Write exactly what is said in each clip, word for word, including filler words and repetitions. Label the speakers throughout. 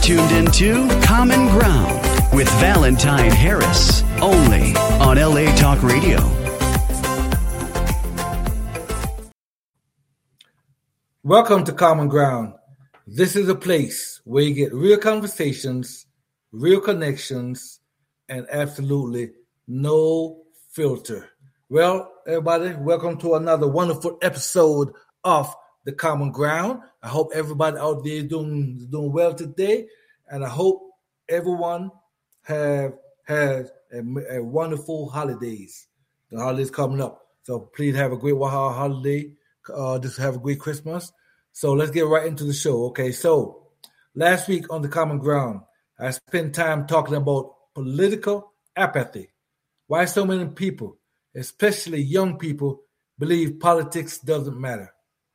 Speaker 1: tuned into Common Ground with Valentine Harris, only on L A Talk Radio.
Speaker 2: Welcome to Common Ground. This is a place where you get real conversations, real connections, and absolutely no filter. Well, everybody, welcome to another wonderful episode of The Common Ground. I hope everybody out there is doing, doing well today, and I hope everyone have has a, a wonderful holidays. The holidays coming up, so please have a great holiday. Uh, just have a great Christmas. So let's get right into the show. Okay, so last week on The Common Ground, I spent time talking about political apathy. Why so many people, especially young people, believe politics doesn't matter,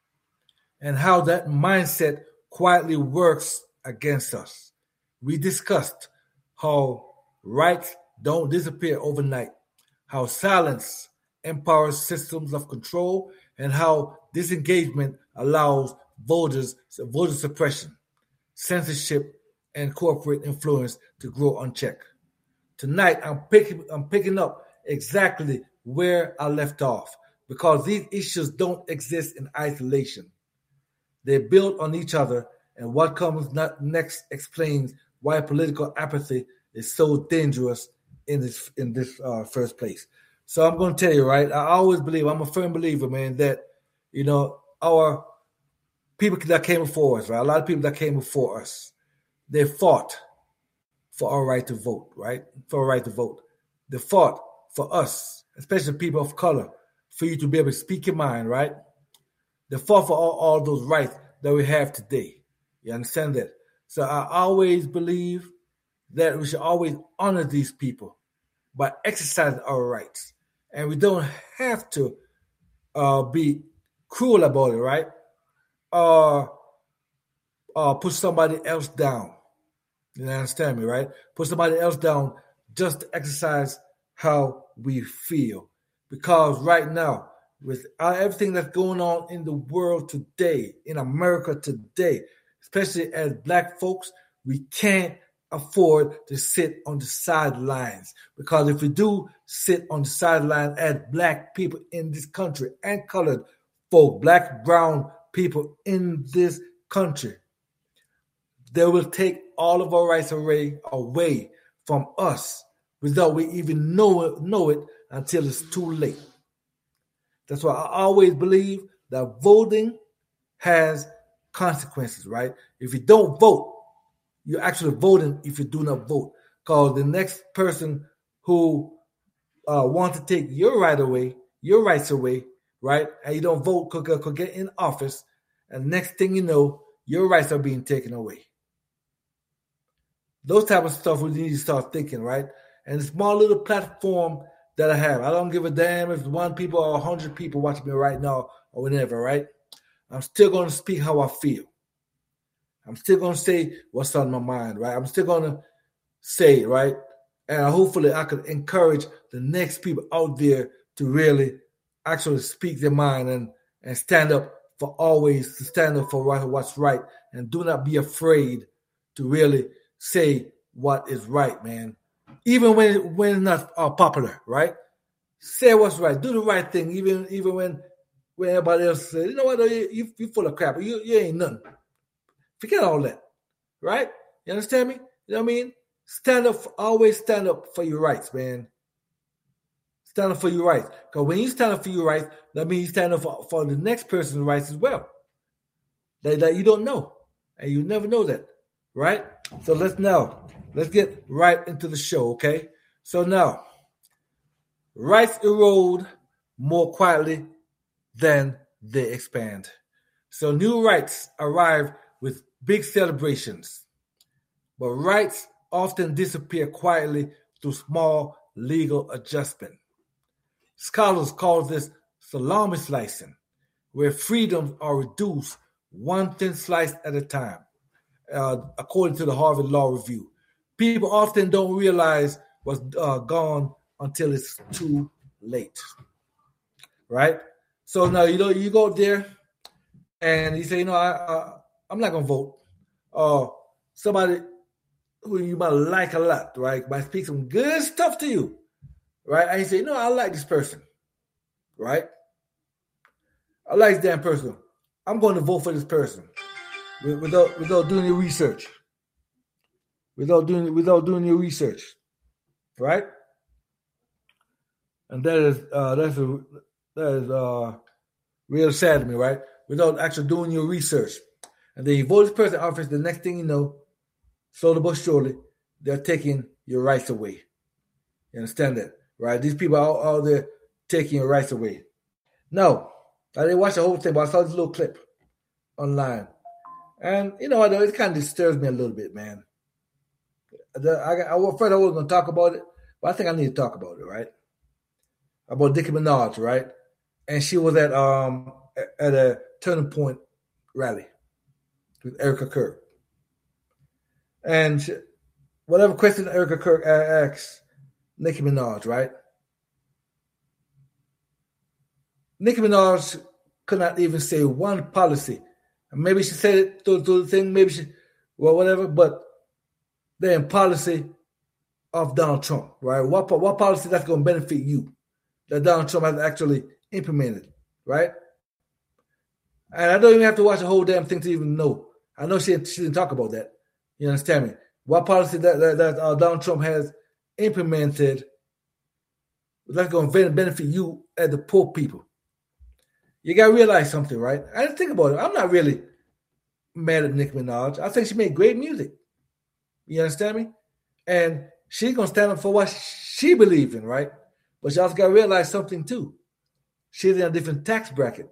Speaker 2: and how that mindset quietly works against us. We discussed how rights don't disappear overnight, how silence empowers systems of control, and how disengagement allows voters, voter suppression, censorship, and corporate influence to grow unchecked. Tonight, I'm picking, I'm picking up exactly where I left off, because these issues don't exist in isolation. They're built on each other, and what comes next explains why political apathy is so dangerous in this in this uh, first place. So I'm going to tell you, right? I always believe, I'm a firm believer, man, that, you know, our people that came before us, right? A lot of people that came before us, they fought for our right to vote, right? For our right to vote. They fought for us, especially people of color, for you to be able to speak your mind, right? They fought for all, all those rights that we have today. You understand that? So I always believe that we should always honor these people by exercising our rights. And we don't have to uh, be cruel about it, right? Or uh, uh, put somebody else down. You understand me, right? Put somebody else down just to exercise how we feel. Because right now, with everything that's going on in the world today, in America today, especially as Black folks, we can't afford to sit on the sidelines. Because if we do sit on the sideline as Black people in this country and colored folk, Black, brown people in this country, they will take all of our rights away, away from us without we even know it, know it until it's too late. That's why I always believe that voting has consequences, right? If you don't vote, you're actually voting if you do not vote. Because the next person who uh, wants to take your right away, your rights away, right, and you don't vote could, could get in office, and next thing you know, your rights are being taken away. Those type of stuff we need to start thinking, right? And the small little platform that I have, I don't give a damn if one people or a hundred people watching me right now or whatever, right? I'm still going to speak how I feel. I'm still going to say what's on my mind, right? I'm still going to say, right? And hopefully I could encourage the next people out there to really actually speak their mind and, and stand up for always, to stand up for what's right. And do not be afraid to really say what is right, man. Even when, when it's not uh, popular, right? Say what's right. Do the right thing, even even when, when everybody else says, you know what, you, you, you full of crap. You, you ain't nothing. Forget all that, right? You understand me? You know what I mean? Stand up, for, always stand up for your rights, man. Stand up for your rights. Because when you stand up for your rights, that means you stand up for, for the next person's rights as well. That, that you don't know. And you never know that, right? So let's now, let's get right into the show, okay? So now, rights erode more quietly than they expand. So new rights arrive with big celebrations, but rights often disappear quietly through small legal adjustment. Scholars call this salami slicing, where freedoms are reduced one thin slice at a time, uh, according to the Harvard Law Review. People often don't realize what's uh, gone until it's too late, right? So now you know you go there and you say, you know, I, I I'm not gonna vote. Or uh, somebody who you might like a lot, right? Might speak some good stuff to you, right? And you say, no, I like this person, right? I like this damn person. I'm going to vote for this person without without doing your research, without doing without doing your research, right? And that is uh, that's a, that is uh, real sad to me, right? Without actually doing your research, and then you vote this person in office. The next thing you know, slowly but surely, they're taking your rights away. You understand that, right? These people are out there taking your rights away. No, I didn't watch the whole thing, but I saw this little clip online. And, you know, it kind of disturbs me a little bit, man. The, I, I, first, I wasn't going to talk about it, but I think I need to talk about it, right? About Nicki Minaj, right? And she was at um at a Turning Point rally with Erica Kirk. And she, whatever question Erica Kirk asked Nicki Minaj, right? Nicki Minaj could not even say one policy. Maybe she said it to, to the thing, maybe she, well, whatever, but the policy of Donald Trump, right? What, what policy that's going to benefit you that Donald Trump has actually implemented, right? And I don't even have to watch the whole damn thing to even know. I know she, she didn't talk about that. You understand me? What policy that, that, that uh, Donald Trump has implemented that's going to benefit you as the poor people. You got to realize something, right? I didn't think about it. I'm not really mad at Nicki Minaj. I think she made great music. You understand me? And she's going to stand up for what she believes in, right? But you also got to realize something, too. She's in a different tax bracket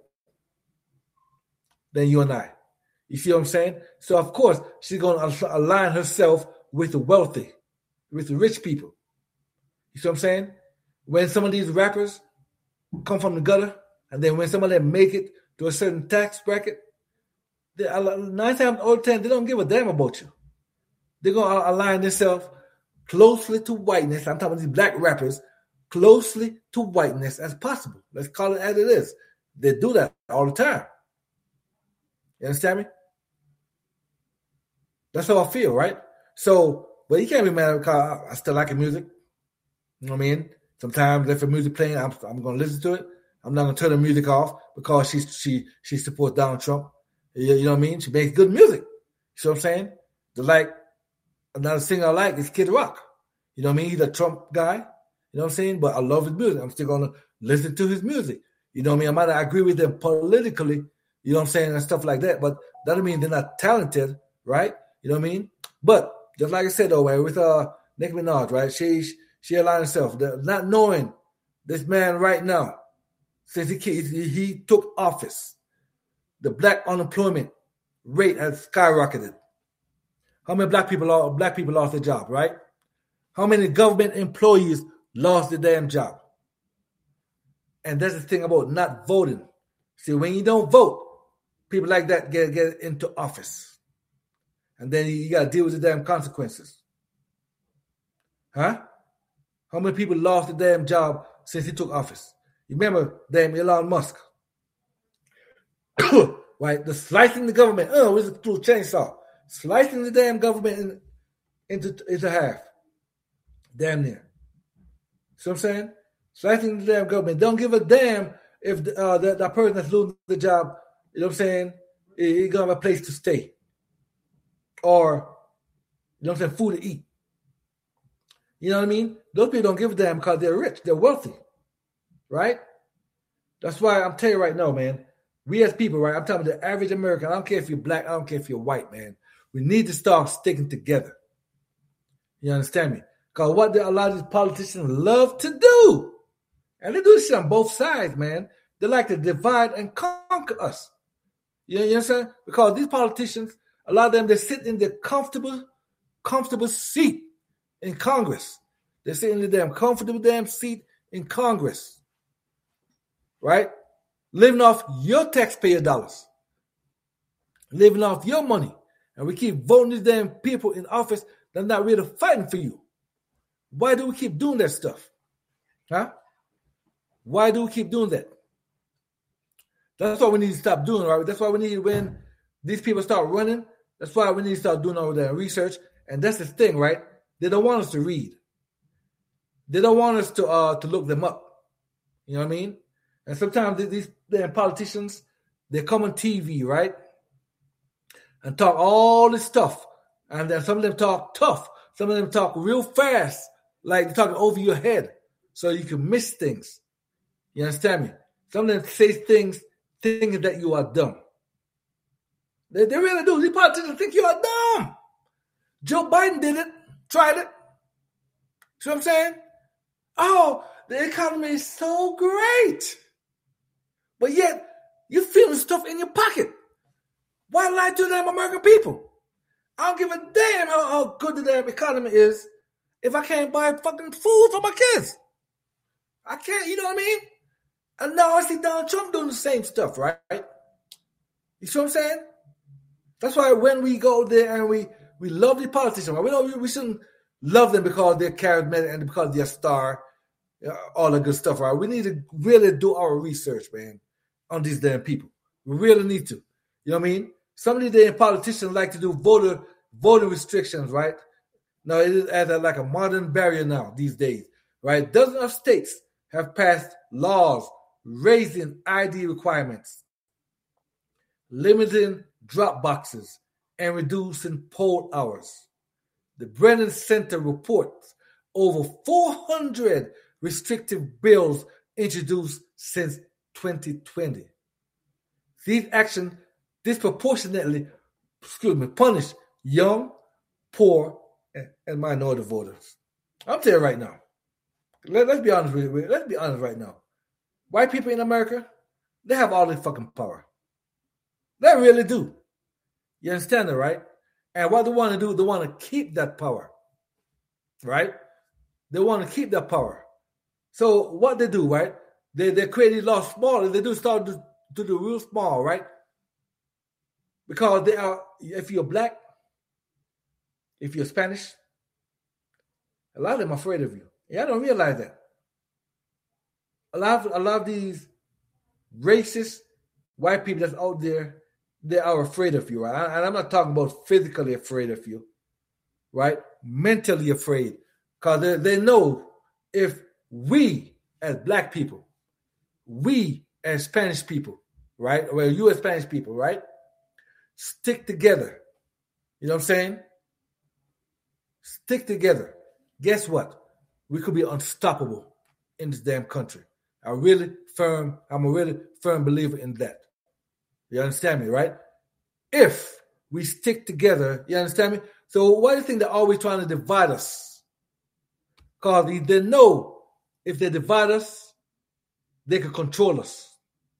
Speaker 2: than you and I. You see what I'm saying? So, of course, she's going to align herself with the wealthy, with the rich people. You see what I'm saying? When some of these rappers come from the gutter, and then when some of them make it to a certain tax bracket, they, nine times out of ten, they don't give a damn about you. They're going to align themselves closely to whiteness. I'm talking about these black rappers, closely to whiteness as possible. Let's call it as it is. They do that all the time. You understand me? That's how I feel, right? So, but you can't be mad because I still like her music. You know what I mean? Sometimes if her music playing, I'm, I'm going to listen to it. I'm not going to turn the music off because she she she supports Donald Trump. You, you know what I mean? She makes good music. You see what I'm saying? The like another singer I like is Kid Rock. You know what I mean? He's a Trump guy. You know what I'm saying? But I love his music. I'm still going to listen to his music. You know what I mean? I might not agree with them politically, you know what I'm saying, and stuff like that. But that doesn't mean they're not talented, right? You know what I mean? But just like I said, though, right, with uh, Nicki Minaj, right? She she aligned herself, not knowing this man right now, since he, he he took office, the black unemployment rate has skyrocketed. How many black people lost, black people lost their job, right? How many government employees lost their damn job? And that's the thing about not voting. See, when you don't vote, people like that get, get into office. And then you got to deal with the damn consequences. Huh? How many people lost their damn job since he took office? You remember damn Elon Musk? Right? The slicing the government. Oh, it's a through chainsaw. Slicing the damn government in, into, into half. Damn near. See what I'm saying? Slicing the damn government. Don't give a damn if the, uh, that, that person that's losing the job, you know what I'm saying, he's going to have a place to stay. Or, you know what I'm saying, food to eat. You know what I mean? Those people don't give a damn because they're rich. They're wealthy. Right? That's why I'm telling you right now, man, we as people, right, I'm talking about the average American. I don't care if you're black. I don't care if you're white, man. We need to start sticking together. You understand me? Because what a lot of these politicians love to do, and they do this shit on both sides, man. They like to divide and conquer us. You know what I'm saying? Because these politicians, a lot of them, they sit in their comfortable, comfortable seat in Congress. They sit in the damn comfortable damn seat in Congress. Right? Living off your taxpayer dollars. Living off your money. And we keep voting these damn people in office that's not really fighting for you. Why do we keep doing that stuff? Huh? Why do we keep doing that? That's what we need to stop doing, right? That's why we need, when these people start running, that's why we need to start doing all that research And that's the thing, right? They don't want us to read. They don't want us to uh, to look them up. You know what I mean? And sometimes these damn politicians, they come on T V, right? And talk all this stuff. And then some of them talk tough. Some of them talk real fast, like they're talking over your head, so you can miss things. You understand me? Some of them say things thinking that you are dumb. They, they really do. These politicians think you are dumb. Joe Biden did it, tried it. See what I'm saying? Oh, the economy is so great. But yet, you're feeling stuff in your pocket. Why lie to them American people? I don't give a damn how, how good the damn economy is if I can't buy fucking food for my kids. I can't, you know what I mean? And now I see Donald Trump doing the same stuff, right? You see what I'm saying? That's why when we go there and we, we love the politicians, right? we don't we shouldn't love them because they're charismatic and because they're a star, all the good stuff, right? We need to really do our research, man, on these damn people. We really need to. You know what I mean? Some of these damn politicians like to do voter voting restrictions, right? Now it is as a, like a modern barrier now these days, right? Dozens of states have passed laws raising I D requirements, limiting drop boxes, and reducing poll hours. The Brennan Center reports over four hundred restrictive bills introduced since twenty twenty. These actions disproportionately, excuse me, punish young, poor, and, and minority voters. I'm telling you right now. Let, let's be honest with you. Let's be honest right now. White people in America, they have all this fucking power. They really do. You understand that, right? And what they want to do, they want to keep that power. Right? They want to keep that power. So what they do, right? They they create these laws smaller. They do start to do the real small, right? Because they are, if you're black, if you're Spanish, a lot of them are afraid of you. Yeah, I don't realize that. A lot of a lot of these racist white people that's out there, they are afraid of you, right? And I'm not talking about physically afraid of you, right? Mentally afraid. Because they, they know if we as black people, we as Spanish people, right? Well, you as Spanish people, right? Stick together. You know what I'm saying? Stick together. Guess what? We could be unstoppable in this damn country. I really firm, I'm a really firm believer in that. You understand me, right? If we stick together, you understand me? So why do you think they're always trying to divide us? Because they know if they divide us, they can control us.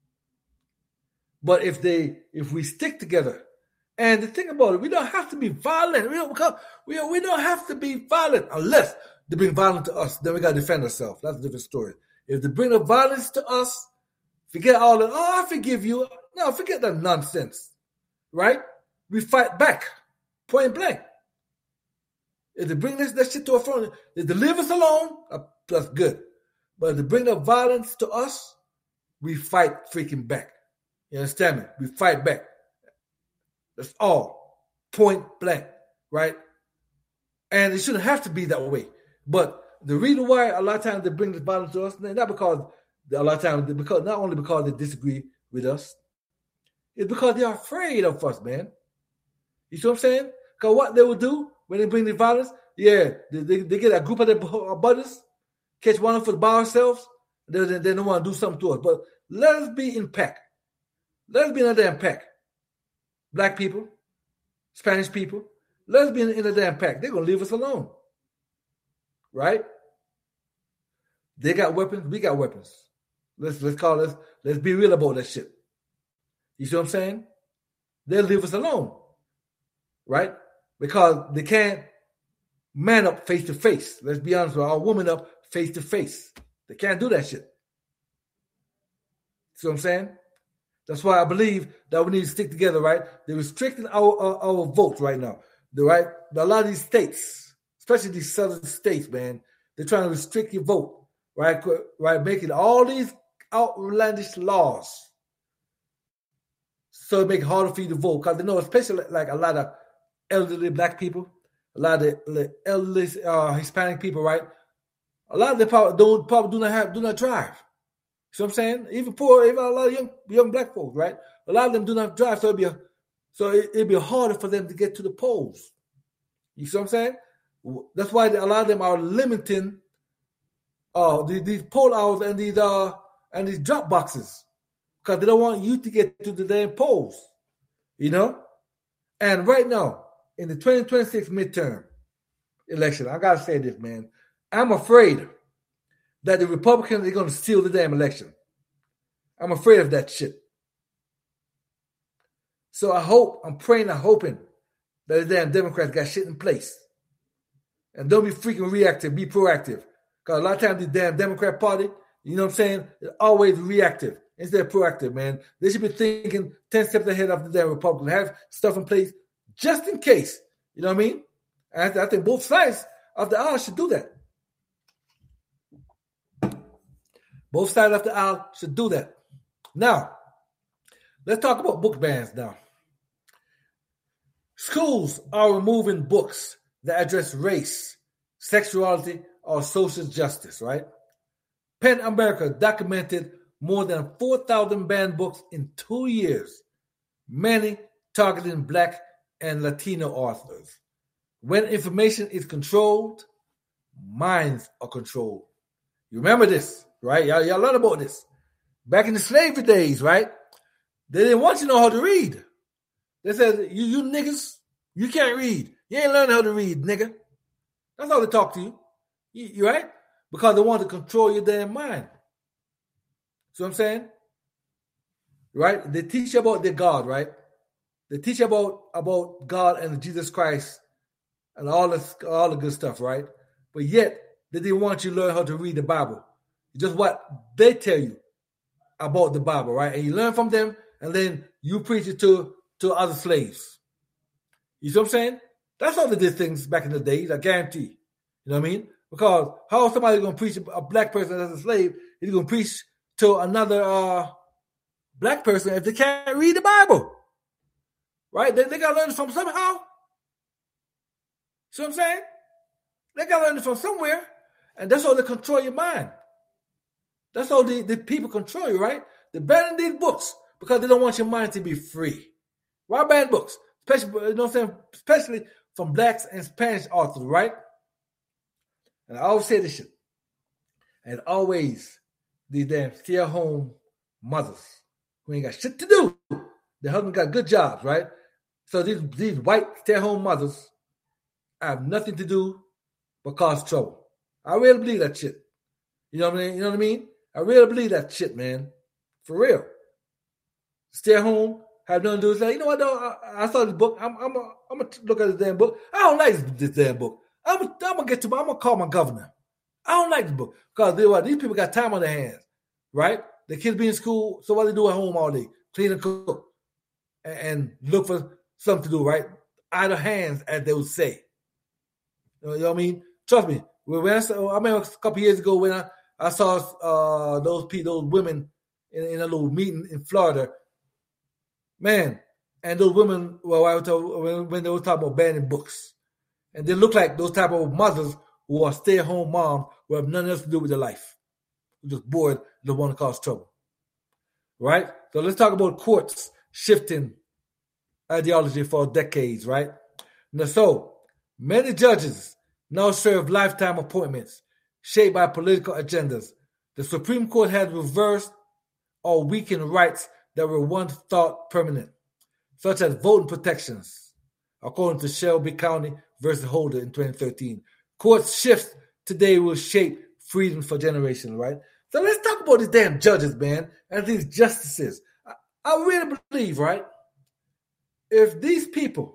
Speaker 2: But if they, if we stick together, and the thing about it, we don't have to be violent. We don't, we don't, we don't have to be violent unless they bring violence to us. Then we got to defend ourselves. That's a different story. If they bring the violence to us, forget all that. Oh, I forgive you. No, forget that nonsense. Right? We fight back, point blank. If they bring this that shit to our front, if they leave us alone, uh, that's good. But if they bring the violence to us, we fight freaking back. You understand me? We fight back. That's all. Point blank. Right? And it shouldn't have to be that way. But the reason why a lot of times they bring this violence to us, not because a lot of times, because not only because they disagree with us, it's because they're afraid of us, man. You see what I'm saying? Because what they will do when they bring the violence, yeah, they, they, they get a group of their buddies, catch one of us by ourselves, they, they, they don't want to do something to us. But let us be in pack. Let us be in a damn pack. Black people, Spanish people, let us be in, in a damn pack. They're going to leave us alone. Right? They got weapons, we got weapons. Let's let's call this, let's be real about that shit. You see what I'm saying? They'll leave us alone. Right? Because they can't man up face to face. Let's be honest with our woman up face to face. They can't do that shit. See what I'm saying? That's why I believe that we need to stick together, right? They're restricting our, our, our votes right now. The right, a lot of these states, especially these southern states, man, they're trying to restrict your vote, right? Right, making all these outlandish laws so it make it harder for you to vote. Because they know, especially like a lot of elderly black people, a lot of the, the elderly uh, Hispanic people, right? A lot of them probably don't probably do not have do not drive. See what I'm saying? Even poor, even a lot of young young black folks, right? A lot of them do not drive, so it'd be a, so it, it'd be harder for them to get to the polls. You see what I'm saying? That's why a lot of them are limiting uh these, these poll hours and these uh and these drop boxes because they don't want you to get to the damn polls. You know? And right now, in the twenty twenty-six midterm election, I gotta say this, man. I'm afraid that the Republicans are gonna steal the damn election. I'm afraid of that shit. So I hope, I'm praying, I'm hoping that the damn Democrats got shit in place. And don't be freaking reactive, be proactive. Because a lot of times the damn Democrat Party, you know what I'm saying, is always reactive instead of proactive, man. They should be thinking ten steps ahead of the damn Republicans. Have stuff in place just in case. You know what I mean? And I think both sides of the aisle should do that. Both sides of the aisle should do that. Now, let's talk about book bans now. Schools are removing books that address race, sexuality, or social justice, right? PEN America documented more than four thousand banned books in two years, many targeting Black and Latino authors. When information is controlled, minds are controlled. You remember this, right? Y'all, y'all learn about this. Back in the slavery days, right? They didn't want you to know how to read. They said, you, you niggas, you can't read. You ain't learning how to read, nigga. That's how they talk to you. You, you right? Because they want to control your damn mind. See what I'm saying? Right? They teach you about their God, right? They teach you about, about God and Jesus Christ and all this, all the good stuff, right? But yet, they didn't want you to learn how to read the Bible. It's just what they tell you about the Bible, right? And you learn from them, and then you preach it to, to other slaves. You see what I'm saying? That's how they did things back in the days, I guarantee. You know what I mean? Because how is somebody going to preach a black person as a slave? He's going to preach to another uh, black person if they can't read the Bible. Right? They, they got to learn it from somehow. See what I'm saying? They got to learn it from somewhere. And that's how they control your mind. That's how the, the people control you, right? They're banning these books because they don't want your mind to be free. Why ban books? Especially, you know what I'm saying? Especially from Blacks and Spanish authors, right? And I always say this shit. And always these damn stay-at-home mothers who ain't got shit to do. Their husband got good jobs, right? So these, these white stay-at-home mothers have nothing to do but cause trouble. I really believe that shit. You know what I mean? You know what I mean? I really believe that shit, man. For real. Stay at home, have nothing to do. Say, you know what, though? I, I saw this book. I'm, I'm going to look at this damn book. I don't like this damn book. I'm going to get to my, I'm going to call my governor. I don't like this book. Because they, what, these people got time on their hands, right? The kids be in school, so what they do at home all day? Clean and cook. And, and look for something to do, right? Idle hands, as they would say. You know what I mean? Trust me. When I, saw, I remember a couple years ago when I, I saw uh, those those women in, in a little meeting in Florida. Man, and those women, well, I was talking, when they were talking about banning books. And they look like those type of mothers who are stay-at-home moms who have nothing else to do with their life. Who just bored, don't want to cause trouble. Right? So let's talk about courts shifting ideology for decades, right? Now, so, many judges now serve lifetime appointments shaped by political agendas. The Supreme Court has reversed or weakened rights that were once thought permanent, such as voting protections, according to Shelby County versus Holder in twenty thirteen. Court shifts today will shape freedom for generations, right? So let's talk about these damn judges, man, and these justices. I, I really believe, right, if these people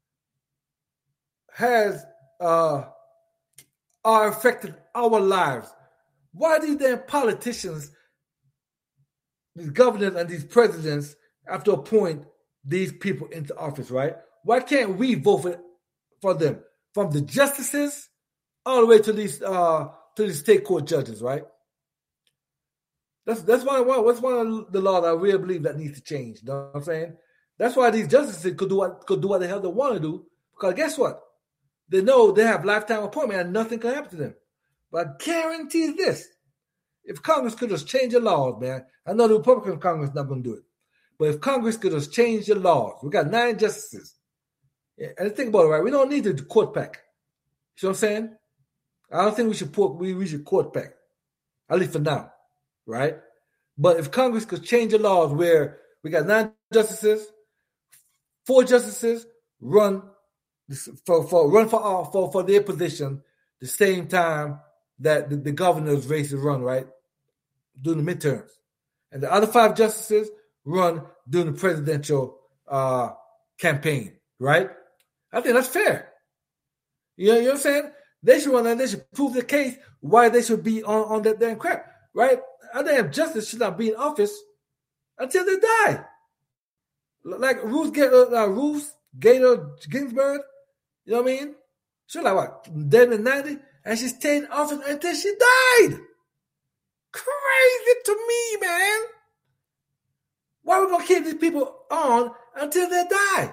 Speaker 2: has uh, are affecting our lives, why these damn politicians, these governors and these presidents have to appoint these people into office, right? Why can't we vote for, for them? From the justices all the way to these uh, to these state court judges, right? That's that's why what's one of the laws I really believe that needs to change. You know what I'm saying? That's why these justices could do what could do what the hell they want to do. Because guess what? they know they have lifetime appointment and nothing can happen to them. But I guarantee this. If Congress could just change the laws, man, I know the Republican Congress is not going to do it. But if Congress could just change the laws, we got nine justices. Yeah, and think about it, right? We don't need the court pack. You know what I'm saying? I don't think we should put we, we should court pack, at least for now, right? But if Congress could change the laws where we got nine justices, four justices run for, for run for for for their position the same time that the, the governor's race is run, right? During the midterms. And the other five justices run during the presidential uh, campaign, right? I think that's fair. You know, you know what I'm saying? They should run and they should prove the case why they should be on, on that damn crap, right? I damn justice should not be in office until they die. Like Ruth, uh, Ruth Gator Ginsburg, you know what I mean? She was like, what, dead in ninety? And she stayed in office until she died. Crazy to me, man. Why are we going to keep these people on until they die?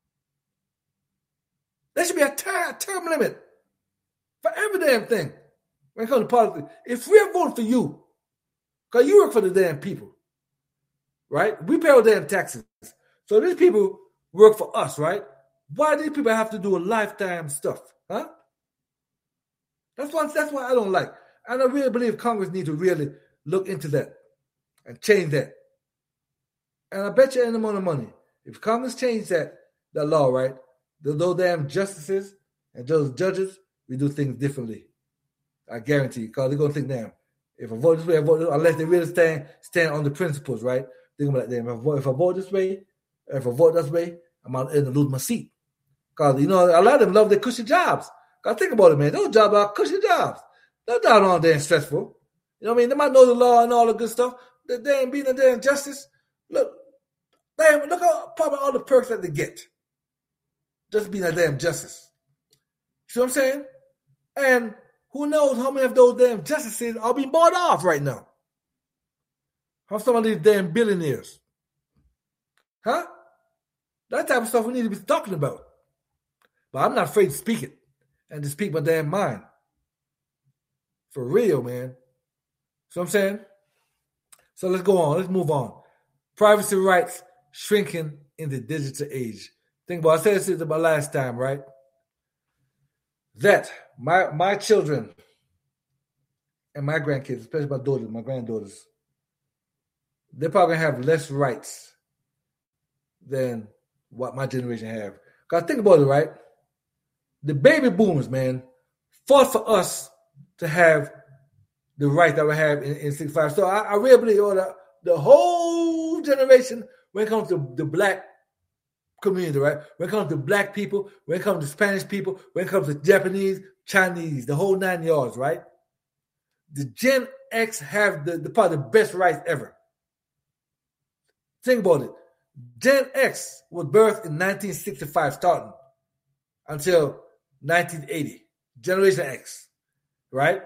Speaker 2: There should be a term, term limit for every damn thing when it comes to politics. If we're voting for you, because you work for the damn people, right? We pay our damn taxes. So these people work for us, right? Why do these people have to do a lifetime stuff? Huh? That's what that's what I don't like. And I really believe Congress needs to really look into that and change that. And I bet you any amount of money, if Congress changed that, that law, right? Those damn justices and those judges, we do things differently. I guarantee, because they're gonna think, damn, if I vote this way, I vote this way, unless they really stand stand on the principles, right? They're gonna be like, damn, if I vote, if I vote this way, if I vote this way, I'm out to lose my seat. Because you know, a lot of them love their cushy jobs. Cause think about it, man. Those jobs are cushy jobs. Those jobs aren't damn stressful. You know what I mean? They might know the law and all the good stuff. They ain't being a damn justice. Look, damn, look at probably all the perks that they get. Just being a damn justice. See what I'm saying? And who knows how many of those damn justices are being bought off right now? How some of these damn billionaires? Huh? That type of stuff we need to be talking about. But I'm not afraid to speak it and to speak my damn mind. For real, man. See what I'm saying? So let's go on. Let's move on. Privacy rights shrinking in the digital age. Think about, I said this about last time, right? That my my children and my grandkids, especially my daughters, my granddaughters, they're probably gonna have less rights than what my generation have. Because think about it, right? The baby boomers, man, fought for us to have the right that we have in, in sixty-five. So I, I really believe oh, the, the whole generation, when it comes to the black community, right? When it comes to black people, when it comes to Spanish people, when it comes to Japanese, Chinese, the whole nine yards, right? The Gen X have the, the probably the best rights ever. Think about it. Gen X was birthed in nineteen sixty-five, starting until nineteen eighty. Generation X, right?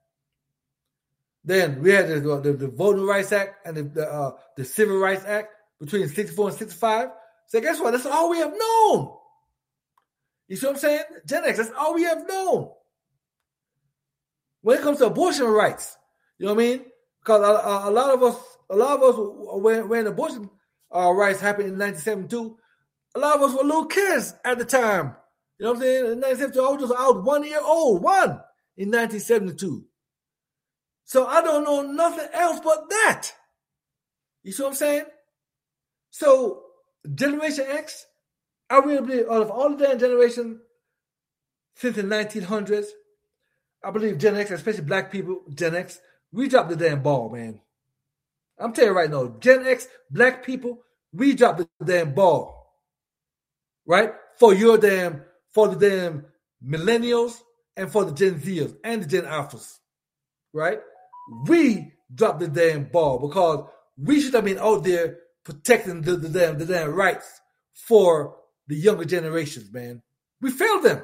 Speaker 2: Then we had the, the, the Voting Rights Act and the the, uh, the Civil Rights Act between sixty-four and sixty-five. So guess what? That's all we have known. You see what I'm saying? Gen X, that's all we have known. When it comes to abortion rights, you know what I mean? Because a, a, a lot of us, a lot of us, when, when abortion uh, rights happened in nineteen seventy-two, a lot of us were little kids at the time. You know what I'm saying? In nineteen seventy-two, I was, just, I was one year old, one in nineteen seventy-two. So I don't know nothing else but that. You see what I'm saying? So Generation X, I really believe out of all the damn generation since the nineteen hundreds, I believe Gen X, especially black people, Gen X, we dropped the damn ball, man. I'm telling you right now, Gen X, black people, we dropped the damn ball. Right? For your damn, for the damn millennials and for the Gen Zers and the Gen Alphas. Right? We dropped the damn ball because we should have been out there protecting the, the damn the damn rights for the younger generations, man. We failed them.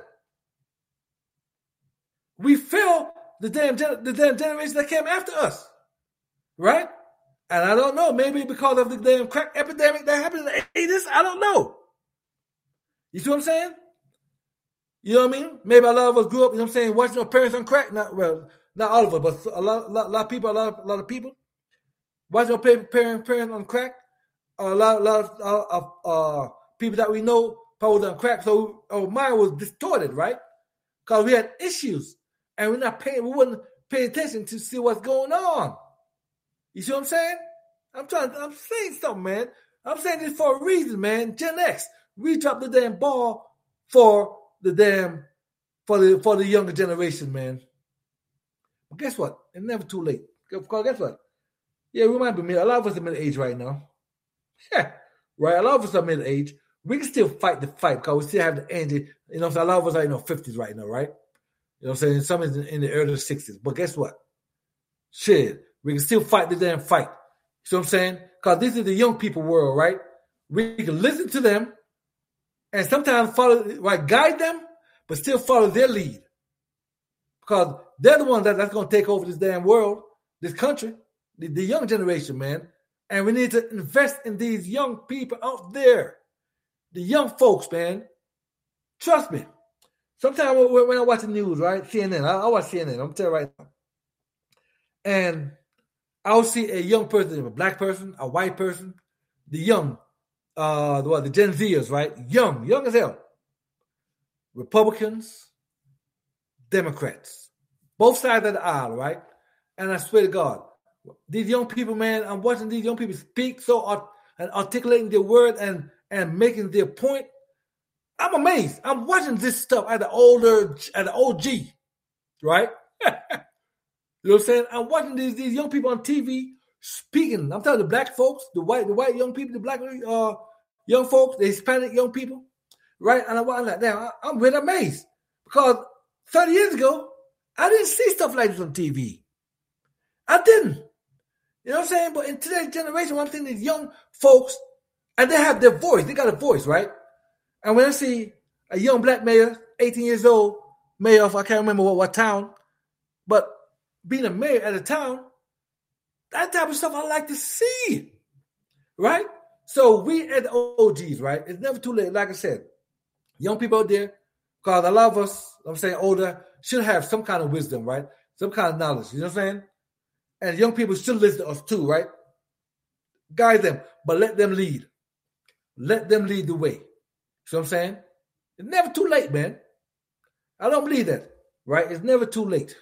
Speaker 2: We failed the damn the damn generation that came after us, right? And I don't know, maybe because of the damn crack epidemic that happened in the eighties, I don't know. You see what I'm saying? You know what I mean? Maybe a lot of us grew up, you know what I'm saying, watching our parents on crack. Not well, not all of us, but a lot, a lot, a lot of people, a lot, of, a lot of people watching our parents, parents on crack. A lot, a lot of uh, uh, people that we know probably on crack. So our mind was distorted, right? Because we had issues, and we're not paying. We wouldn't pay attention to see what's going on. You see what I'm saying? I'm trying. I'm saying something, man. I'm saying this for a reason, man. Gen X, we dropped the damn ball for the damn for the for the younger generation, man. But guess what? It's never too late. Because guess what? Yeah, we might be middle. A lot of us are middle age right now. Yeah, right. A lot of us are middle age. We can still fight the fight because we still have the energy. You know, so a lot of us are in our fifties right now, right? You know what I'm saying? Some is in the early sixties. But guess what? Shit, we can still fight the damn fight. You see what I'm saying? Because this is the young people world, right? We can listen to them and sometimes follow, right, guide them, but still follow their lead. Because they're the ones that, that's going to take over this damn world, this country, the, the young generation, man. And we need to invest in these young people out there. The young folks, man. Trust me. Sometimes when I watch the news, right, C N N, I, I watch C N N, I'm telling you right now. And I'll see a young person, a black person, a white person, the young, uh, what, the Gen Zers, right? Young, young as hell. Republicans, Democrats. Both sides of the aisle, right? And I swear to God, these young people, man, I'm watching these young people speak so art- and articulating their word and, and making their point. I'm amazed. I'm watching this stuff at the older, at the O G, right? You know what I'm saying? I'm watching these, these young people on T V speaking. I'm telling the black folks, the white, the white young people, the black uh, young folks, the Hispanic young people, right? And I'm like, damn, I'm really amazed because thirty years ago, I didn't see stuff like this on T V. I didn't. You know what I'm saying? But in today's generation, I'm seeing these young folks, and they have their voice. They got a voice, right? And when I see a young black mayor, eighteen years old, mayor of, I can't remember what, what town, but being a mayor at a town, that type of stuff I like to see, right? So we at the O Gs, right? It's never too late. Like I said, young people out there, because a lot of us, I'm saying older, should have some kind of wisdom, right? Some kind of knowledge, you know what I'm saying? And young people should listen to us too, right? Guide them, but let them lead. Let them lead the way. See what I'm saying? It's never too late, man. I don't believe that, right? It's never too late.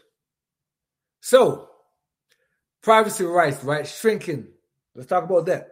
Speaker 2: So, privacy rights, right? Shrinking. Let's talk about that.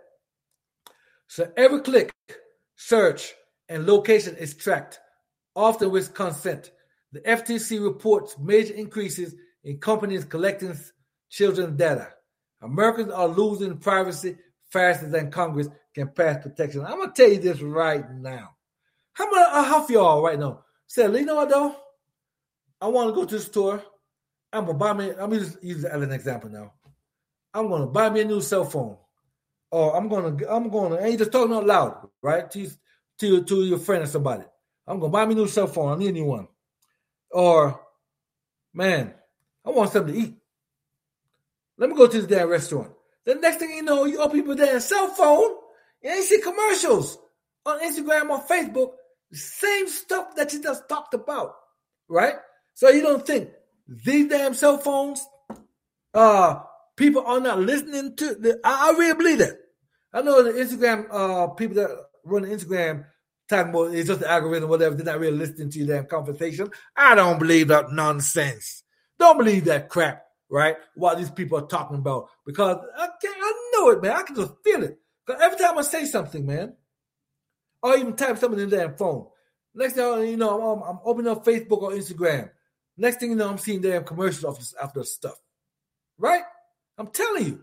Speaker 2: So every click, search, and location is tracked, often with consent. The F T C reports major increases in companies collecting children's data. Americans are losing privacy faster than Congress can pass protection. I'm going to tell you this right now. How about uh, how for y'all right now? Say, you know what though? I want to go to the store. I'm gonna buy me. I'm just use it as an example now. I'm gonna buy me a new cell phone, or I'm gonna. I'm gonna. And you just talking out loud, right? To to to your friend or somebody. I'm gonna buy me a new cell phone. I need a new one. Or, man, I want something to eat. Let me go to this damn restaurant. The next thing you know, you open your damn cell phone and you see commercials on Instagram or Facebook. The same stuff that you just talked about, right? So you don't think these damn cell phones, uh, people are not listening to the, I, I really believe that. I know the Instagram, uh, people that run Instagram talking about it's just the algorithm, whatever, they're not really listening to your damn conversation. I don't believe that nonsense. Don't believe that crap, right? What these people are talking about. Because I can't, I know it, man. I can just feel it. Because every time I say something, man, or even type something in the damn phone, next thing you know, I'm, I'm opening up Facebook or Instagram. Next thing you know, I'm seeing damn commercials of this, of this stuff. Right? I'm telling you.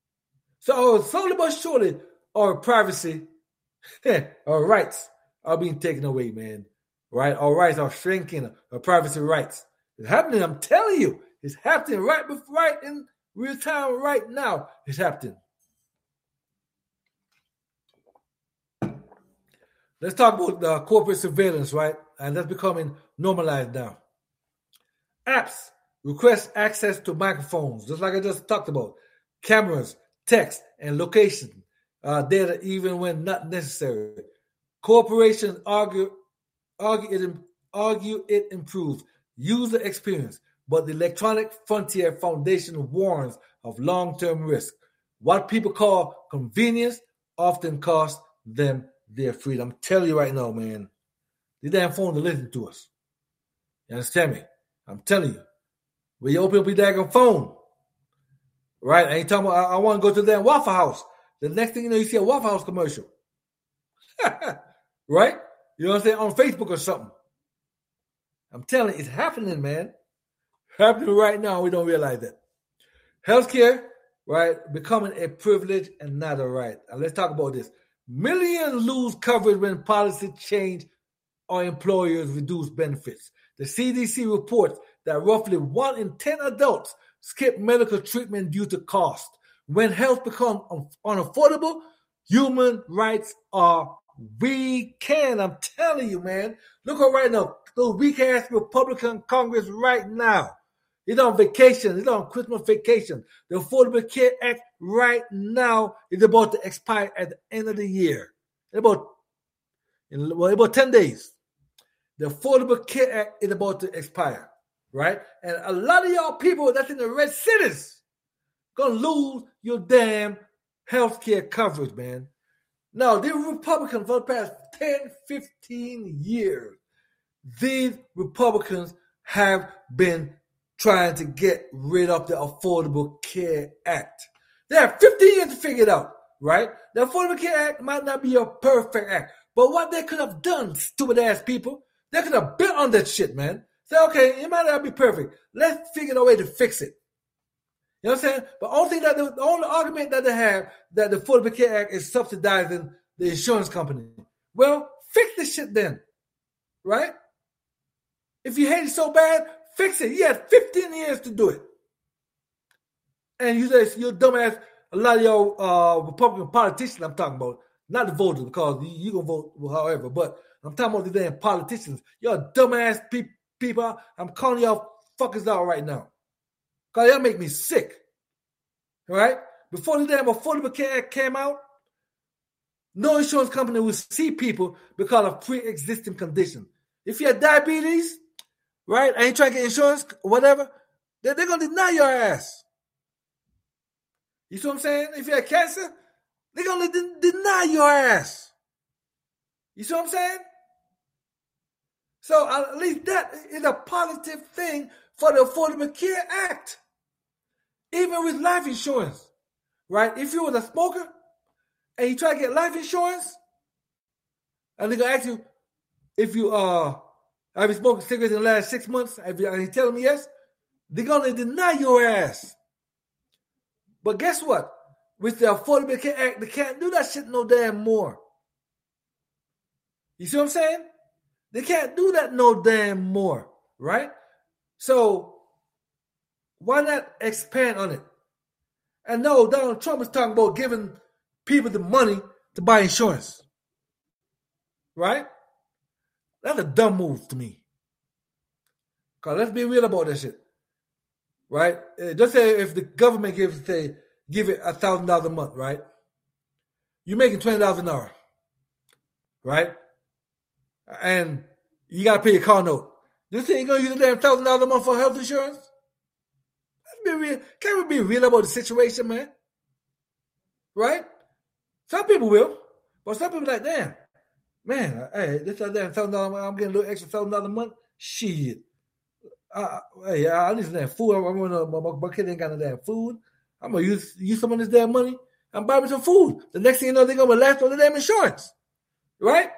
Speaker 2: So slowly but surely, our privacy, our rights are being taken away, man. Right? Our rights are shrinking, our privacy rights. It's happening, I'm telling you. It's happening right before, right in real time right now. It's happening. Let's talk about uh, corporate surveillance, right? And that's becoming normalized now. Apps request access to microphones, just like I just talked about. Cameras, text, and location uh, data even when not necessary. Corporations argue, argue it argue it improves user experience, but the Electronic Frontier Foundation warns of long-term risk. What people call convenience often costs them their freedom. I'm telling you right now, man, these damn phones are listening to us. You understand me? I'm telling you. When you open up your daggone phone, right? I ain't talking about, I, I want to go to the damn Waffle House. The next thing you know, you see a Waffle House commercial. Right? You know what I'm saying? On Facebook or something. I'm telling you, it's happening, man. Happening right now. We don't realize that. Healthcare, right, becoming a privilege and not a right. Now, let's talk about this. Millions lose coverage when policy change or employers reduce benefits. The C D C reports that roughly one in ten adults skip medical treatment due to cost. When health becomes unaffordable, human rights are weakened. I'm telling you, man. Look at right now. Those weak-ass Republican Congress right now. It's on vacation. It's on Christmas vacation. The Affordable Care Act right now is about to expire at the end of the year. In about, in, well, about ten days. The Affordable Care Act is about to expire, right? And a lot of y'all people that's in the red cities gonna lose your damn health care coverage, man. Now, the Republicans for the past ten, fifteen years, these Republicans have been trying to get rid of the Affordable Care Act. They have fifteen years to figure it out, right? The Affordable Care Act might not be a perfect act, but what they could have done, stupid ass people, they could have built on that shit, man. Say, okay, it might not be perfect. Let's figure out a way to fix it. You know what I'm saying? But only thing that the, the only argument that they have that the Affordable Care Act is subsidizing the insurance company. Well, fix this shit then, right? If you hate it so bad, fix it. You had fifteen years to do it. And you say you're dumbass. A lot of your uh, Republican politicians I'm talking about, not the voters, because you, you gonna vote however, but I'm talking about the damn politicians. Y'all dumbass pe- people. I'm calling y'all fuckers out right now. Because y'all make me sick. All right? Before the damn Affordable Care Act came out, no insurance company would see people because of pre-existing conditions. If you have diabetes, right, I ain't trying to get insurance, whatever, they're, they're going to deny your ass. You see what I'm saying? If you have cancer, they're going to de- deny your ass. You see what I'm saying? So at least that is a positive thing for the Affordable Care Act. Even with life insurance, right? If you were a smoker and you try to get life insurance, and they're going to ask you if you uh have you smoked cigarettes in the last six months, and you tell them yes, they're going to deny your ass. But guess what? With the Affordable Care Act, they can't do that shit no damn more. You see what I'm saying? They can't do that no damn more, right? So why not expand on it? And no, Donald Trump is talking about giving people the money to buy insurance. Right? That's a dumb move to me. Because let's be real about that shit. Right? Just say if the government gives, say, give it one thousand dollars a month, right? You're making twenty dollars an hour. Right? And you got to pay your car note. You think you're going to use a damn one thousand dollars a month for health insurance? Be real. Can't we be real about the situation, man? Right? Some people will, but some people like, damn, man, hey, this is damn thousand dollars. I'm getting a little extra thousand dollars a month. Shit, uh, hey, I need some damn food. I'm gonna, my, my kid ain't got no damn food. I'm gonna use use some of this damn money and buy me some food. The next thing you know, they're gonna relax on the damn insurance, right?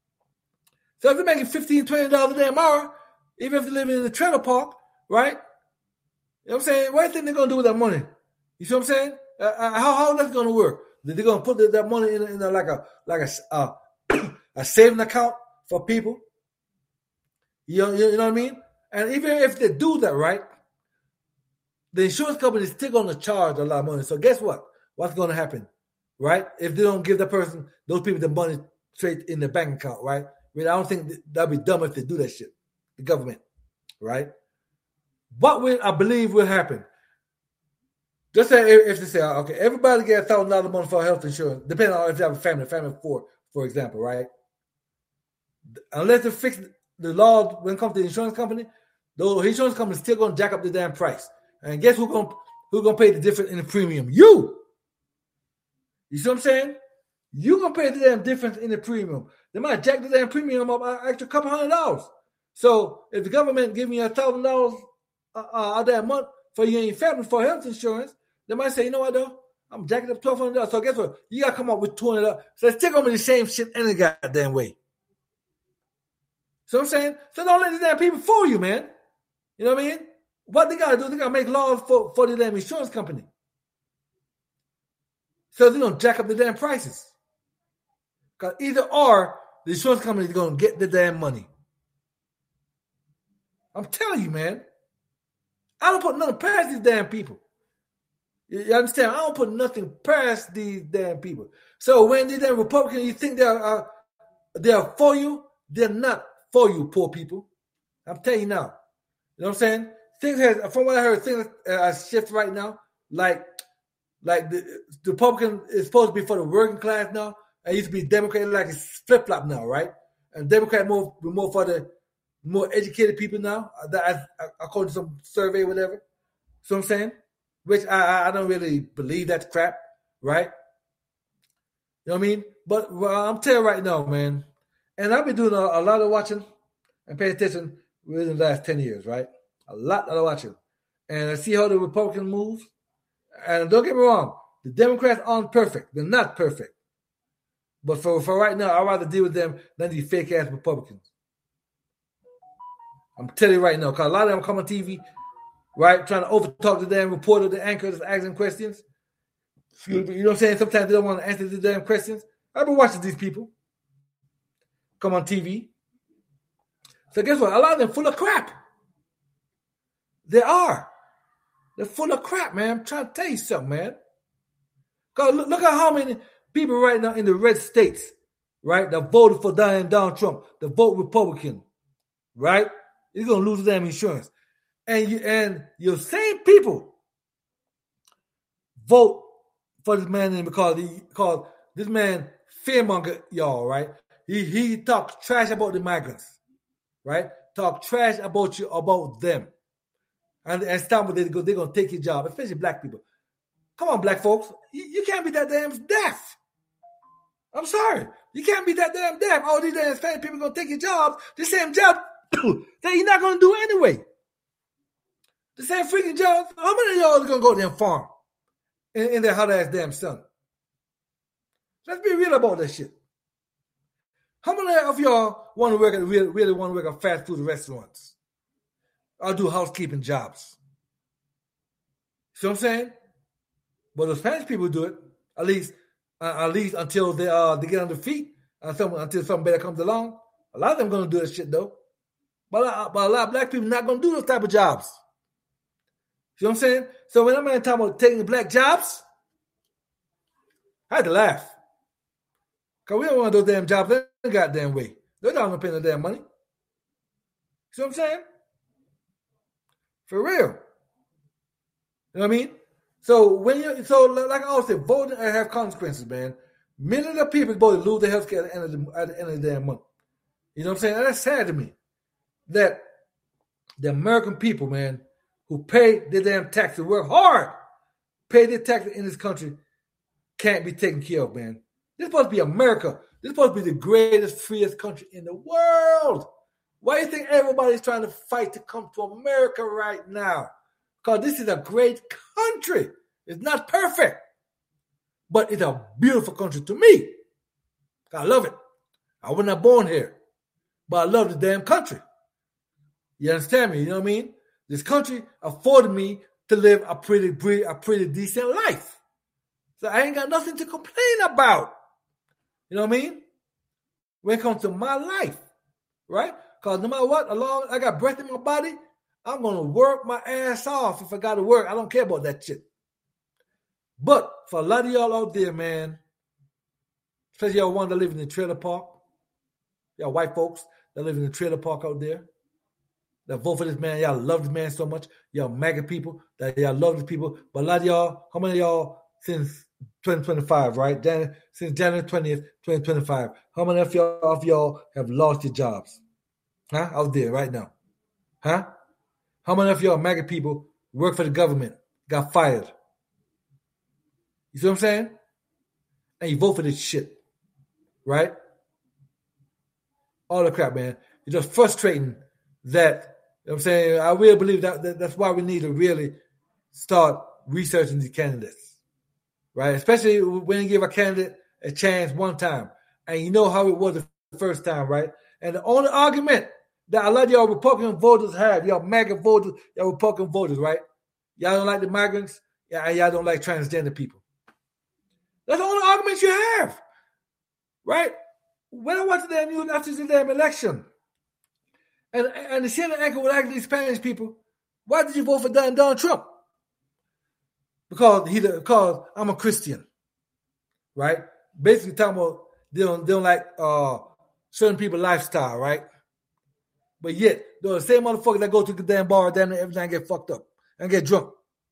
Speaker 2: So if they're making fifteen, twenty dollars a damn hour, even if they're living in the trailer park, right? You know what I'm saying? What do you think they're going to do with that money? You see what I'm saying? Uh, how how that's going to work? They're going to put the, that money in, in a, like a like a uh, a saving account for people. You know, you know what I mean? And even if they do that, right, the insurance company is still going to charge a lot of money. So guess what? What's going to happen, right? If they don't give the person, those people, the money straight in their bank account, right? I mean, I don't think that'd be dumb if they do that shit. The government, right? What will I believe will happen? Just say if they say, okay, everybody get a thousand dollars a month for health insurance, depending on if you have a family, family of four, for example, right? Unless they fix the law when it comes to the insurance company, those insurance companies still going to jack up the damn price. And guess who's going who's going to pay the difference in the premium? You. You see what I'm saying? You're going to pay the damn difference in the premium. They might jack the damn premium up an extra couple hundred dollars. So if the government giving you a thousand dollars a damn month for your and family for health insurance, they might say, you know what, though? I'm jacking up twelve hundred dollars. So guess what? You got to come up with two hundred dollars. So it's still going to be the same shit any goddamn way. So I'm saying, so don't let these damn people fool you, man. You know what I mean? What they got to do, they got to make laws for, for the damn insurance company. So they're going to jack up the damn prices. Because either or, the insurance company is going to get the damn money. I'm telling you, man. I don't put nothing past these damn people. You understand? I don't put nothing past these damn people. So when these damn Republicans, you think they're, uh, they're for you, they're not for you, poor people. I'm telling you now. You know what I'm saying? Things have, from what I heard, things are shift right now. Like, like the, the Republican is supposed to be for the working class now. And it used to be Democrat, like it's flip-flop now, right? And Democrat more, more for the more educated people now, that according to some survey or whatever. So I'm saying? Which I, I don't really believe that's crap, right? You know what I mean? But well, I'm telling you right now, man. And I've been doing a, a lot of watching and paying attention within the last ten years, right? A lot, lot of watching. And I see how the Republicans move. And don't get me wrong, the Democrats aren't perfect. They're not perfect. But for, for right now, I'd rather deal with them than these fake-ass Republicans. I'm telling you right now, because a lot of them come on T V, right, trying to overtalk the damn reporter, the anchor that's asking questions. You know what I'm saying? Sometimes they don't want to answer the damn questions. I've been watching these people come on T V. So guess what? A lot of them full of crap. They are. They're full of crap, man. I'm trying to tell you something, man. Because look, look at how many people right now in the red states, right, that voted for Donald Trump, that vote Republican, right? You're going to lose the damn insurance. And you and your same people vote for this man because he because this man fearmonger y'all, right? He he talks trash about the migrants, right? Talk trash about you about them. And and stop with it, they're gonna take your job, especially black people. Come on, black folks. You, you can't be that damn deaf. I'm sorry. You can't be that damn deaf. All these damn Hispanic people gonna take your jobs, the same job that you're not gonna do anyway. The same freaking job. How many of y'all are gonna go there and farm in, in their hot ass damn sun? Let's be real about that shit. How many of y'all want to work at really, really want to work at fast food restaurants? Or do housekeeping jobs? See what I'm saying? But the Spanish people do it, at least uh, at least until they uh they get on their feet, uh, some, until something better comes along. A lot of them gonna do that shit though. But, uh, but a lot of black people not gonna do those type of jobs. See what I'm saying? So when I'm talking about taking black jobs, I had to laugh. Because we don't want those damn jobs any goddamn way. They're not going to pay no damn money. See what I'm saying? For real. You know what I mean? So when you so like I always say, voting have consequences, man. Millions of people both lose their health care at the end of the, at the end of the damn month. You know what I'm saying? And that's sad to me. That the American people, man, who pay their damn taxes, work hard, pay their taxes in this country, can't be taken care of, man. This is supposed to be America. This is supposed to be the greatest, freest country in the world. Why do you think everybody's trying to fight to come to America right now? Because this is a great country. It's not perfect, but it's a beautiful country to me. I love it. I was not born here, but I love the damn country. You understand me? You know what I mean? This country afforded me to live a pretty, a pretty decent life. So I ain't got nothing to complain about. You know what I mean? When it comes to my life, right? Because no matter what, along I got breath in my body, I'm going to work my ass off if I got to work. I don't care about that shit. But for a lot of y'all out there, man, especially y'all want to live in the trailer park, y'all white folks that live in the trailer park out there, that vote for this man, y'all love this man so much, y'all MAGA people, that y'all love these people. But a lot of y'all, how many of y'all since twenty twenty-five, right? Jan- since January twentieth, twenty twenty-five, how many of y'all, of y'all have lost your jobs? Huh? Out there right now. Huh? How many of y'all MAGA people work for the government, got fired? You see what I'm saying? And you vote for this shit. Right? All the crap, man. It's just frustrating that, you know what I'm saying, I really believe that, that that's why we need to really start researching these candidates. Right? Especially when you give a candidate a chance one time. And you know how it was the first time, right? And the only argument that a lot of y'all Republican voters have, y'all MAGA voters, y'all Republican voters, right? Y'all don't like the migrants, yeah, and y'all don't like transgender people. That's the only argument you have, right? When I watched the damn news after the damn election, and and the C N N anchor would ask these Spanish people, "Why did you vote for Donald Trump?" Because he, because I'm a Christian, right? Basically, talking about they don't, they don't like uh, certain people's lifestyle, right? But yet, they're the same motherfuckers that go to the damn bar and every time get fucked up and get drunk.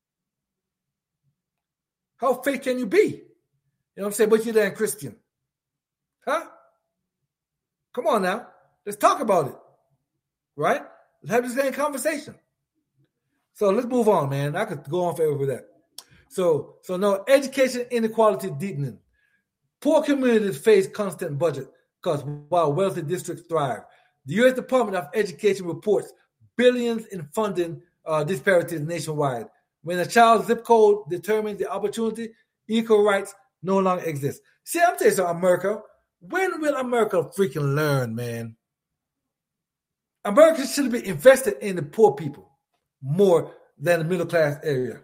Speaker 2: How fake can you be? You know what I'm saying? But you're damn Christian. Huh? Come on now. Let's talk about it. Right? Let's have this damn conversation. So let's move on, man. I could go on forever with that. So, so no, education inequality deepening. Poor communities face constant budget cuts while wealthy districts thrive. The U S Department of Education reports billions in funding uh, disparities nationwide. When a child's zip code determines the opportunity, equal rights no longer exist. See, I'm telling you something, America. When will America freaking learn, man? America should be invested in the poor people more than the middle class area.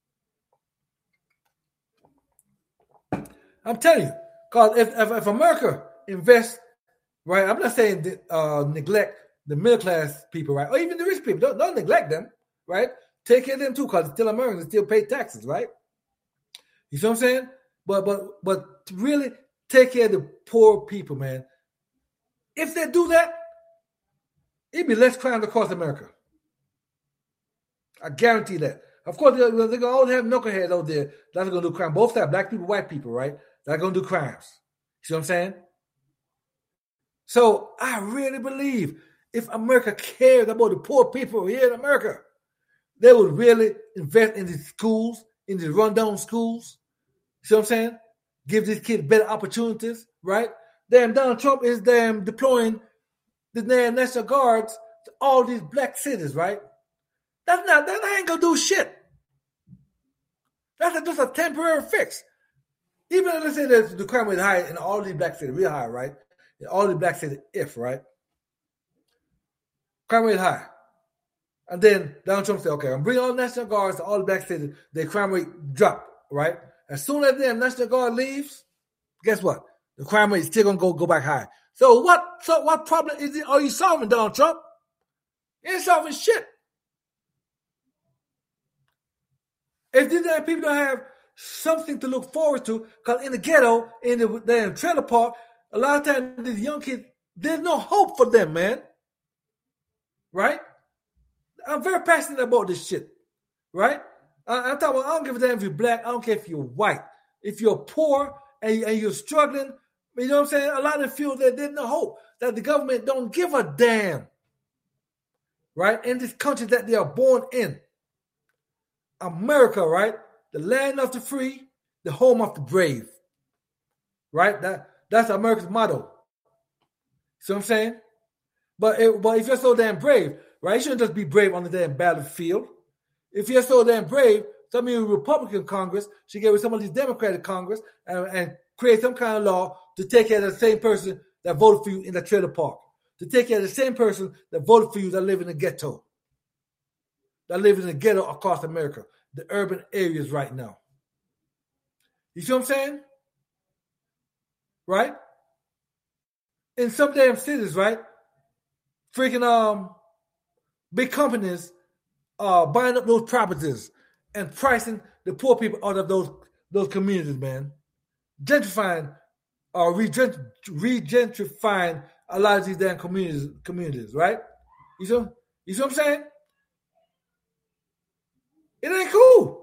Speaker 2: I'm telling you, because if, if, if America invests, right, I'm not saying that, uh, neglect the middle class people, right, or even the rich people. Don't, don't neglect them, right? Take care of them too, because they're still Americans, they still pay taxes, right? You see what I'm saying? But but but really take care of the poor people, man. If they do that, it'd be less crime across America. I guarantee that. Of course, they're, they're going to always have knuckleheads out there that are going to do crime. Both sides, black people, white people, right? That are going to do crimes. See what I'm saying? So I really believe if America cared about the poor people here in America, they would really invest in these schools, in these rundown schools. See what I'm saying? Give these kids better opportunities, right? Damn, Donald Trump is damn deploying the damn National Guards to all these black cities, right? That's not, that ain't gonna do shit. That's a, just a temporary fix. Even if they say that the crime rate high in all these black cities, real high, right? In all these black cities, if, right? Crime rate high. And then Donald Trump said, okay, I'm bringing all the National Guards to all the black cities, their crime rate drop, right? As soon as the National Guard leaves, guess what? The crime rate is still gonna go, go back high. So what so what problem is it, are you solving, Donald Trump? You ain't solving shit. If these damn people don't have something to look forward to, because in the ghetto, in the damn trailer park, a lot of times these young kids, there's no hope for them, man. Right? I'm very passionate about this shit. Right? I, I'm talking about, I don't give a damn if you're black, I don't care if you're white. If you're poor and, and you're struggling, you know what I'm saying? A lot of them feel that there's no hope, that the government don't give a damn. Right? In this country that they are born in. America, right? The land of the free, the home of the brave. Right? That that's America's motto. See what I'm saying? But, it, but if you're so damn brave, right? You shouldn't just be brave on the damn battlefield. If you're so damn brave, some of you Republican Congress should get with some of these Democratic Congress and, and create some kind of law to take care of the same person that voted for you in the trailer park. To take care of the same person that voted for you that live in the ghetto. That live in the ghetto across America, the urban areas right now. You see what I'm saying? Right? In some damn cities, right? Freaking um, big companies are buying up those properties and pricing the poor people out of those those communities, man. Gentrifying or regent, regentrifying a lot of these damn communities, communities, right? You see, you see what I'm saying? It ain't cool.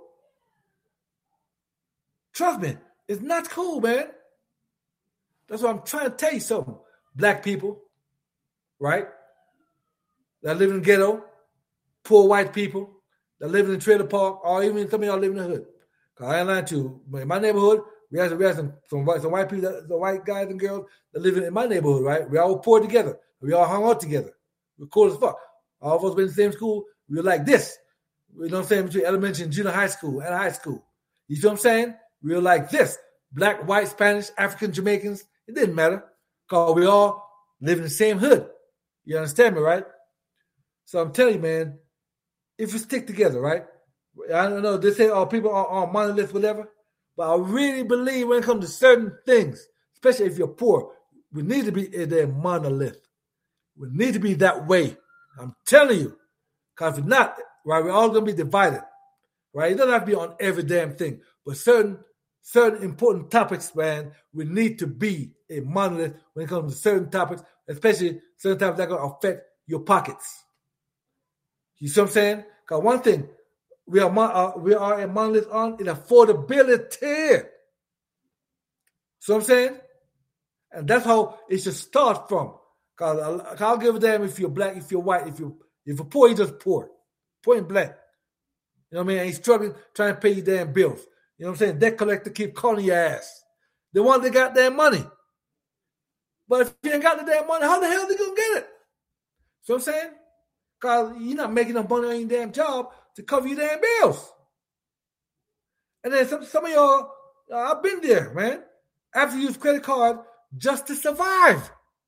Speaker 2: Trust me, it's not cool, man. That's what I'm trying to tell you something. Black people, right? that live in the ghetto, poor white people that live in the trailer park, or even some of y'all live in the hood. Cause I ain't lying to you. In my neighborhood, we have, we have some, some, white, some white people, that, the white guys and girls that live in, in my neighborhood, right? We all poor together. We all hung out together. We're cool as fuck. All of us been in the same school. We were like this. You know what I'm saying? Between elementary and junior high school and high school. You see what I'm saying? We were like this. Black, white, Spanish, African, Jamaicans. It didn't matter. Because we all live in the same hood. You understand me, right? So I'm telling you, man, if we stick together, right? I don't know, they say, oh, people are, are monoliths, whatever. But I really believe when it comes to certain things, especially if you're poor, we need to be a monolith. We need to be that way. I'm telling you. Because if not, right, we're all going to be divided. Right? It doesn't have to be on every damn thing. But certain certain important topics, man, we need to be a monolith when it comes to certain topics, especially certain topics that are going to affect your pockets. You see what I'm saying? Because one thing we are uh, we are a monolith on is affordability. See what I'm saying? And that's how it should start from. Because I'll give a damn if you're black, if you're white, if you're, if you're poor, you're just poor. Poor and black. You know what I mean? And he's struggling trying to pay your damn bills. You know what I'm saying? Debt collector keep calling your ass. They want the goddamn money. But if you ain't got the damn money, how the hell are they going to get it? See what I'm saying? Because you're not making enough money on your damn job to cover your damn bills. And then some, some of y'all, uh, I've been there, man. I have to use credit card just to survive.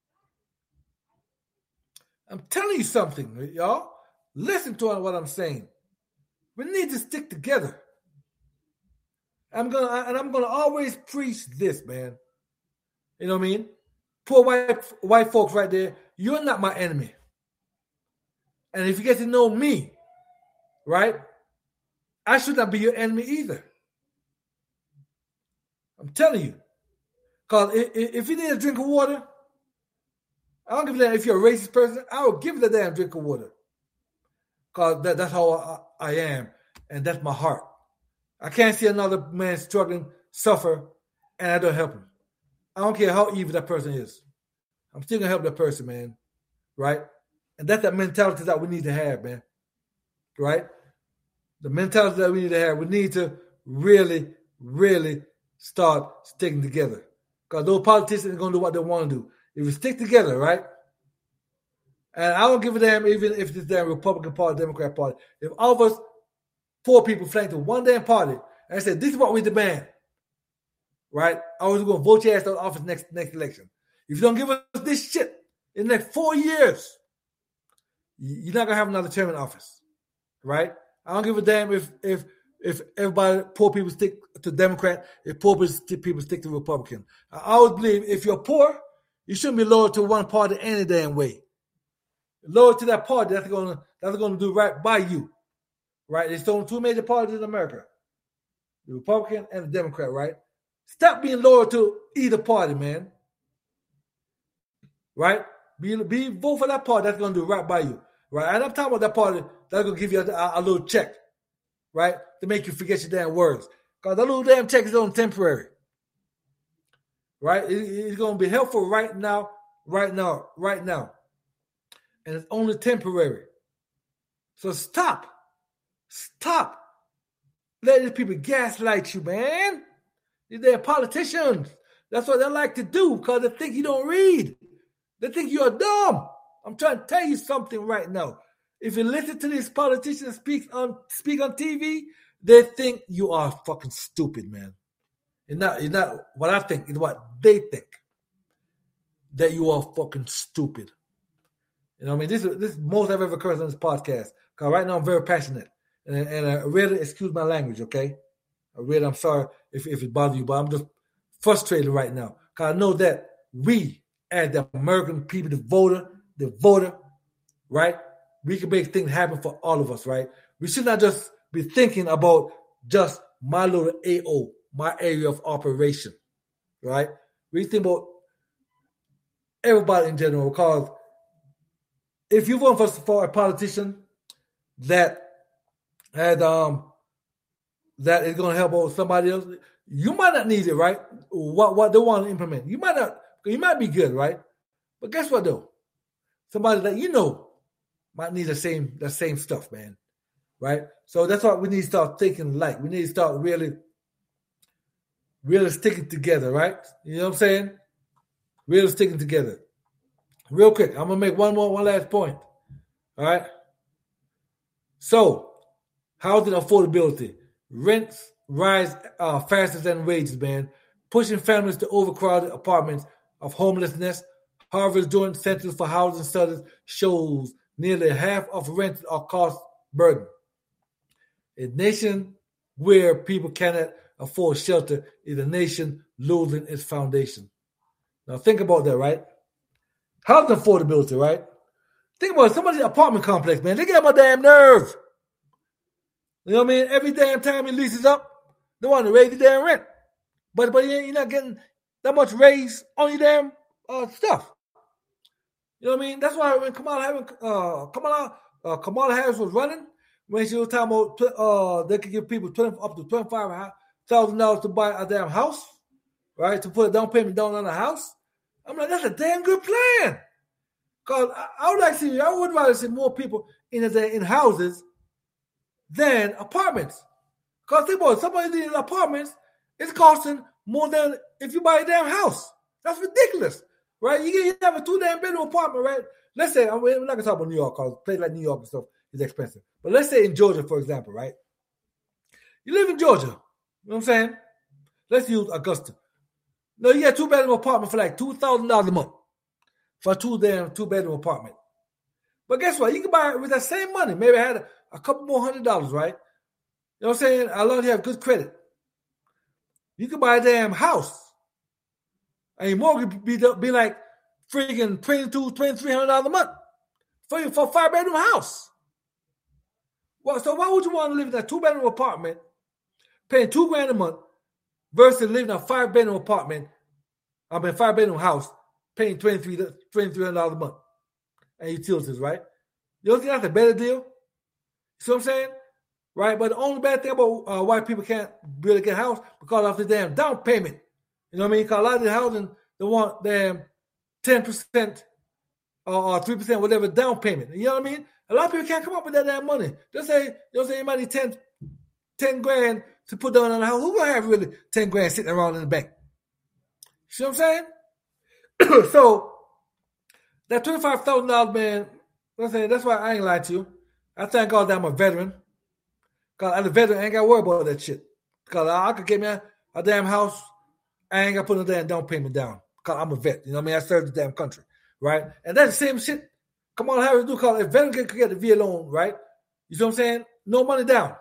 Speaker 2: I'm telling you something, y'all. Listen to what I'm saying. We need to stick together. I'm gonna and I'm gonna always preach this, man. You know what I mean? Poor white white folks right there, you're not my enemy. And if you get to know me, right, I should not be your enemy either. I'm telling you. Because if you need a drink of water, I don't give a damn if you're a racist person, I will give you the damn drink of water. Because that, that's how I, I am, and that's my heart. I can't see another man struggling, suffer, and I don't help him. I don't care how evil that person is. I'm still going to help that person, man. Right? And that's that mentality that we need to have, man. Right? The mentality that we need to have. We need to really, really start sticking together. Because those politicians are going to do what they want to do. If we stick together, right? And I don't give a damn even if it's damn Republican Party, Democrat Party. If all of us poor people flank to one damn party and say, this is what we demand, right? I was going to vote your ass out of office next next election. If you don't give us this shit in the next four years, you're not going to have another term in office, right? I don't give a damn if if if everybody, poor people stick to Democrat, if poor people stick to Republican. I always believe if you're poor, you shouldn't be loyal to one party any damn way. Loyal to that party that's going to that's going to do right by you, right? There's only two major parties in America, the Republican and the Democrat, right? Stop being loyal to either party, man. Right? Be, be vote for that party that's going to do right by you, right? And I'm talking about that party that's going to give you a, a, a little check, right, to make you forget your damn words. Because that little damn check is only temporary, right? It, it's going to be helpful right now, right now, right now. And it's only temporary. So stop. Stop. Let these people gaslight you, man. They're politicians. That's what they like to do because they think you don't read. They think you're dumb. I'm trying to tell you something right now. If you listen to these politicians speak on speak on T V, they think you are fucking stupid, man. It's not, it's not what I think. It's what they think. That you are fucking stupid. You know what I mean? This is, this is most I've ever cursed on this podcast. Because right now I'm very passionate. And, and I really, excuse my language, okay? I really, I'm sorry if, if it bothers you, but I'm just frustrated right now. Because I know that we, as the American people, the voter, the voter, right? We can make things happen for all of us, right? We should not just be thinking about just my little A O, my area of operation, right? We think about everybody in general because if you vote for, for a politician that had um that is going to help out somebody else, you might not need it, right? What what they want to implement, you might not. You might be good, right? But guess what though? Somebody that you know might need the same the same stuff, man. Right? So that's what we need to start thinking like. We need to start really, really sticking together, right? You know what I'm saying? Really sticking together. Real quick, I'm gonna make one more, one last point. All right. So, housing affordability, rents rise uh, faster than wages, man, pushing families to overcrowded apartments of homelessness. Harvard's Joint Center for Housing Studies shows nearly half of rent are cost burden. A nation where people cannot afford shelter is a nation losing its foundation. Now think about that, right? Housing affordability, right? Think about it. Somebody's apartment complex, man. They get on my damn nerve. You know what I mean? Every damn time he leases up, they want to raise the damn rent. But but you're not getting that much raise on your damn uh, stuff. You know what I mean? That's why when Kamala Harris, uh, Kamala, uh, Kamala Harris was running, when she was talking about uh, they could give people twenty, up to twenty-five thousand dollars to buy a damn house, right? To put a down payment down on a house. I'm like, that's a damn good plan. Because I, I would like to see, I would rather see more people in in houses than apartments. Because think about it, somebody in apartments, it's costing more than if you buy a damn house. That's ridiculous, right? You, get, you have a two damn bedroom apartment, right? Let's say, I'm, we're not going to talk about New York because places like New York and stuff is expensive. But let's say in Georgia, for example, right? You live in Georgia, you know what I'm saying? Let's use Augusta. No, you get two bedroom apartment for like two thousand dollars a month for a two damn two bedroom apartment. But guess what? You can buy it with that same money. Maybe I had a, a couple more hundred dollars, right? You know what I'm saying? As long as you have good credit. You can buy a damn house. And your mortgage would be, be like freaking twenty-two, twenty-three hundred dollars a month for, for a five bedroom house. Well, so why would you want to live in a two bedroom apartment paying two grand a month versus living in a five bedroom apartment, I mean five bedroom house, paying twenty-three hundred dollars a month and utilities, right? You don't think that's a better deal? You see what I'm saying? Right? But the only bad thing about uh, why people can't really get a house because of the damn down payment. You know what I mean? Because a lot of the housing, they want damn ten percent or three percent, whatever down payment. You know what I mean? A lot of people can't come up with that damn money. They say, you know what I'm saying, you might need ten, ten grand to put down on the house. Who gonna have really ten grand sitting around in the bank? See what I'm saying? So that twenty-five thousand dollars, man, I'm saying, that's why I ain't lying to you. I thank God that I'm a veteran. Because as a veteran, I ain't got to worry about that shit. Because I, I could get me a, a damn house. I ain't got to put no damn down payment down. Because I'm a vet. You know what I mean? I served the damn country. Right? And that's the same shit. Come on, how to do? Because if veteran could get the V A loan, right? You see what I'm saying? No money down.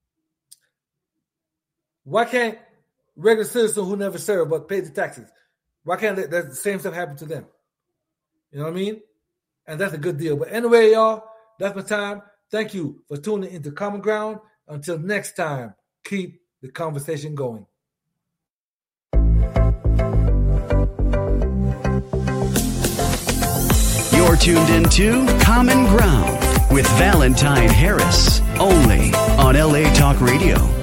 Speaker 2: Why can't regular citizens who never served but pay the taxes, why can't that, that the same stuff happen to them? You know what I mean? And that's a good deal. But anyway, y'all, that's my time. Thank you for tuning into Common Ground. Until next time, keep the conversation going.
Speaker 1: You're tuned into Common Ground with Valentine Harris, only on L A Talk Radio.